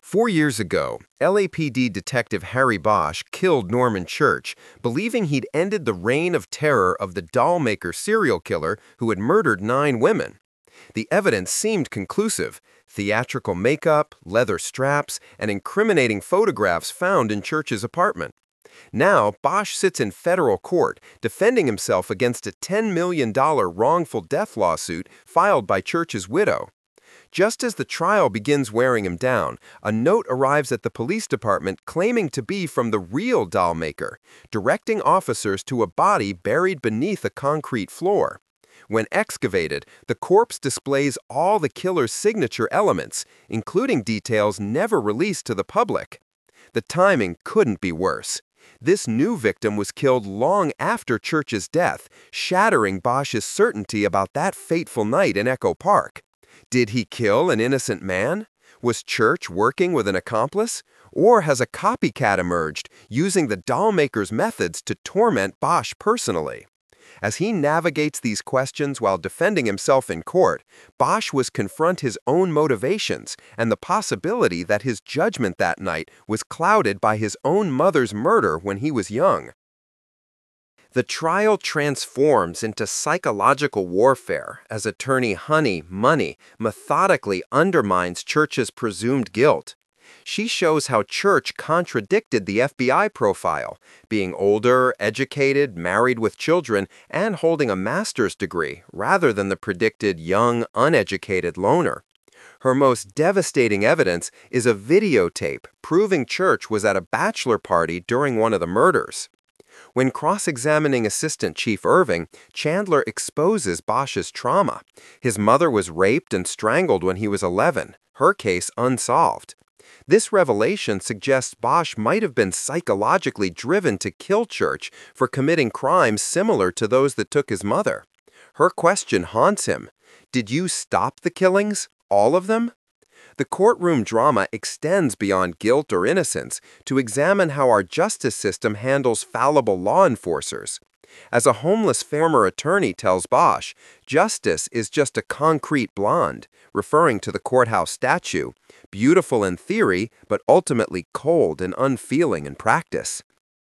4 years ago, LAPD Detective Harry Bosch killed Norman Church, believing he'd ended the reign of terror of the doll-maker serial killer who had murdered 9 women. The evidence seemed conclusive: theatrical makeup, leather straps, and incriminating photographs found in Church's apartment. Now, Bosch sits in federal court, defending himself against a $10 million wrongful death lawsuit filed by Church's widow. Just as the trial begins wearing him down, a note arrives at the police department claiming to be from the real doll maker, directing officers to a body buried beneath a concrete floor. When excavated, the corpse displays all the killer's signature elements, including details never released to the public. The timing couldn't be worse. This new victim was killed long after Church's death, shattering Bosch's certainty about that fateful night in Echo Park. Did he kill an innocent man? Was Church working with an accomplice? Or has a copycat emerged, using the doll-maker's methods to torment Bosch personally? As he navigates these questions while defending himself in court, Bosch was confront his own motivations and the possibility that his judgment that night was clouded by his own mother's murder when he was young. The trial transforms into psychological warfare as attorney Honey Money methodically undermines Church's presumed guilt. She shows how Church contradicted the FBI profile, being older, educated, married with children, and holding a master's degree, rather than the predicted young, uneducated loner. Her most devastating evidence is a videotape proving Church was at a bachelor party during one of the murders. When cross-examining Assistant Chief Irving, Chandler exposes Bosch's trauma. His mother was raped and strangled when he was 11, her case unsolved. This revelation suggests Bosch might have been psychologically driven to kill Church for committing crimes similar to those that took his mother. Her question haunts him: did you stop the killings? All of them? The courtroom drama extends beyond guilt or innocence to examine how our justice system handles fallible law enforcers. As a homeless former attorney tells Bosch, justice is just a concrete blonde, referring to the courthouse statue, beautiful in theory, but ultimately cold and unfeeling in practice.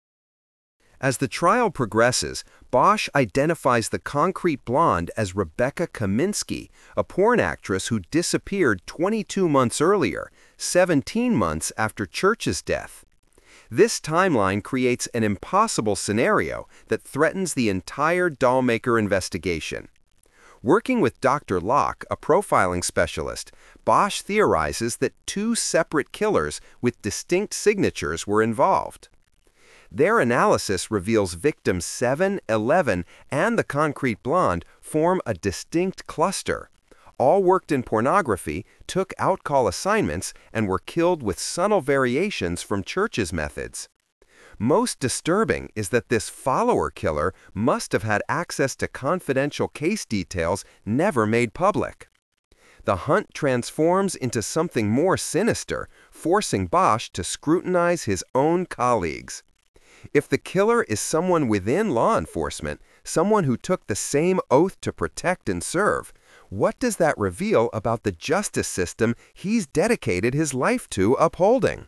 As the trial progresses, Bosch identifies the concrete blonde as Rebecca Kaminsky, a porn actress who disappeared 22 months earlier, 17 months after Church's death. This timeline creates an impossible scenario that threatens the entire doll-maker investigation. Working with Dr. Locke, a profiling specialist, Bosch theorizes that 2 separate killers with distinct signatures were involved. Their analysis reveals victims 7, 11, and the concrete blonde form a distinct cluster. All worked in pornography, took outcall assignments, and were killed with subtle variations from Church's methods. Most disturbing is that this follower killer must have had access to confidential case details never made public. The hunt transforms into something more sinister, forcing Bosch to scrutinize his own colleagues. If the killer is someone within law enforcement, someone who took the same oath to protect and serve, what does that reveal about the justice system he's dedicated his life to upholding?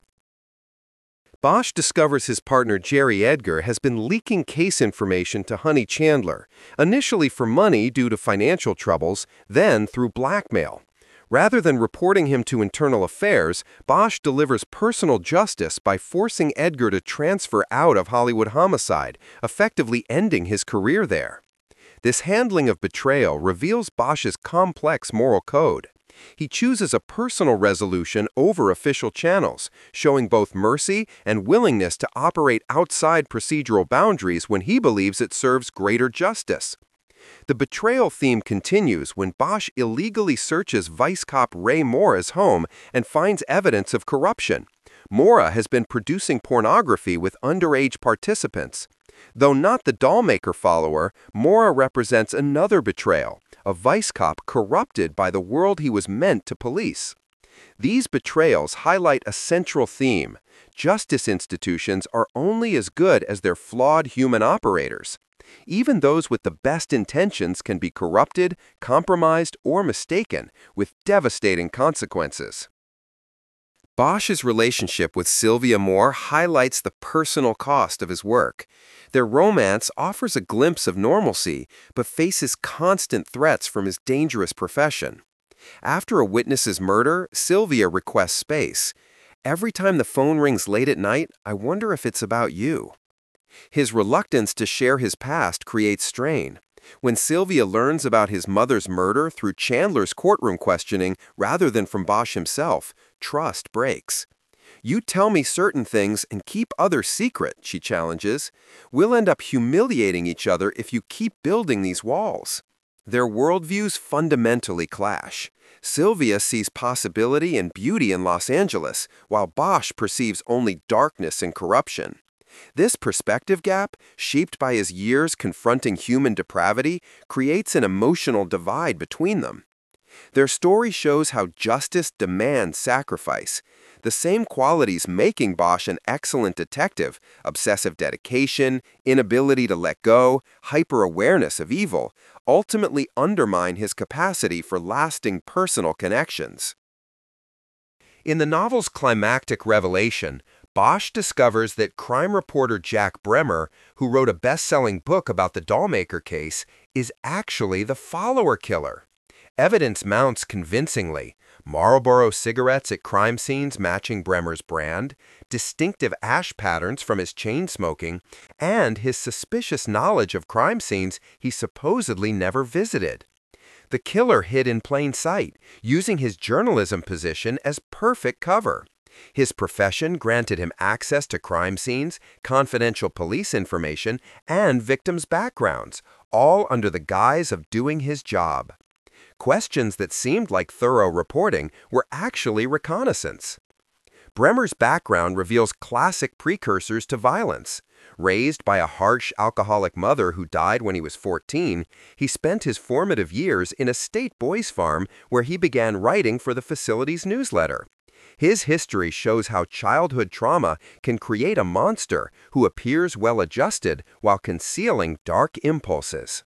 Bosch discovers his partner Jerry Edgar has been leaking case information to Honey Chandler, initially for money due to financial troubles, then through blackmail. Rather than reporting him to Internal Affairs, Bosch delivers personal justice by forcing Edgar to transfer out of Hollywood Homicide, effectively ending his career there. This handling of betrayal reveals Bosch's complex moral code. He chooses a personal resolution over official channels, showing both mercy and willingness to operate outside procedural boundaries when he believes it serves greater justice. The betrayal theme continues when Bosch illegally searches Vice Cop Ray Mora's home and finds evidence of corruption. Mora has been producing pornography with underage participants. Though not the doll-maker follower, Mora represents another betrayal, a Vice Cop corrupted by the world he was meant to police. These betrayals highlight a central theme: justice institutions are only as good as their flawed human operators. Even those with the best intentions can be corrupted, compromised, or mistaken, with devastating consequences. Bosch's relationship with Sylvia Moore highlights the personal cost of his work. Their romance offers a glimpse of normalcy, but faces constant threats from his dangerous profession. After a witness's murder, Sylvia requests space. Every time the phone rings late at night, I wonder if it's about you. His reluctance to share his past creates strain. When Sylvia learns about his mother's murder through Chandler's courtroom questioning rather than from Bosch himself, trust breaks. "You tell me certain things and keep others secret," she challenges. "We'll end up humiliating each other if you keep building these walls." Their worldviews fundamentally clash. Sylvia sees possibility and beauty in Los Angeles, while Bosch perceives only darkness and corruption. This perspective gap, shaped by his years confronting human depravity, creates an emotional divide between them. Their story shows how justice demands sacrifice. The same qualities making Bosch an excellent detective, obsessive dedication, inability to let go, hyper-awareness of evil, ultimately undermine his capacity for lasting personal connections. In the novel's climactic revelation, Bosch discovers that crime reporter Jack Bremer, who wrote a best-selling book about the Dollmaker case, is actually the follower killer. Evidence mounts convincingly: Marlboro cigarettes at crime scenes matching Bremer's brand, distinctive ash patterns from his chain smoking, and his suspicious knowledge of crime scenes he supposedly never visited. The killer hid in plain sight, using his journalism position as perfect cover. His profession granted him access to crime scenes, confidential police information, and victims' backgrounds, all under the guise of doing his job. Questions that seemed like thorough reporting were actually reconnaissance. Bremer's background reveals classic precursors to violence. Raised by a harsh alcoholic mother who died when he was 14, he spent his formative years in a state boys' farm where he began writing for the facility's newsletter. His history shows how childhood trauma can create a monster who appears well-adjusted while concealing dark impulses.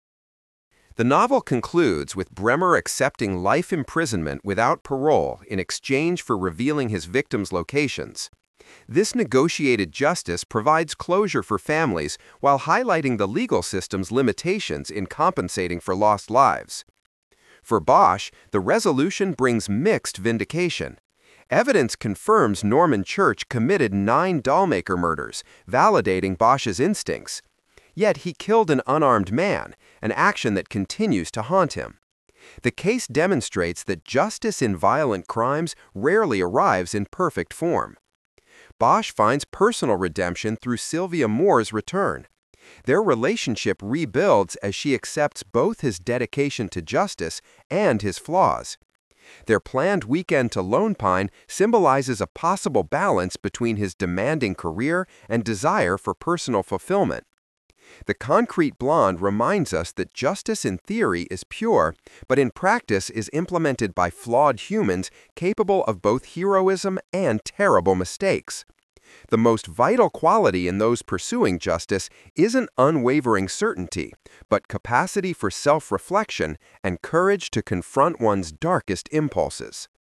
The novel concludes with Bremer accepting life imprisonment without parole in exchange for revealing his victims' locations. This negotiated justice provides closure for families while highlighting the legal system's limitations in compensating for lost lives. For Bosch, the resolution brings mixed vindication. Evidence confirms Norman Church committed 9 Dollmaker murders, validating Bosch's instincts. Yet he killed an unarmed man, an action that continues to haunt him. The case demonstrates that justice in violent crimes rarely arrives in perfect form. Bosch finds personal redemption through Sylvia Moore's return. Their relationship rebuilds as she accepts both his dedication to justice and his flaws. Their planned weekend to Lone Pine symbolizes a possible balance between his demanding career and desire for personal fulfillment. The Concrete Blonde reminds us that justice in theory is pure, but in practice is implemented by flawed humans capable of both heroism and terrible mistakes. The most vital quality in those pursuing justice isn't unwavering certainty, but capacity for self-reflection and courage to confront one's darkest impulses.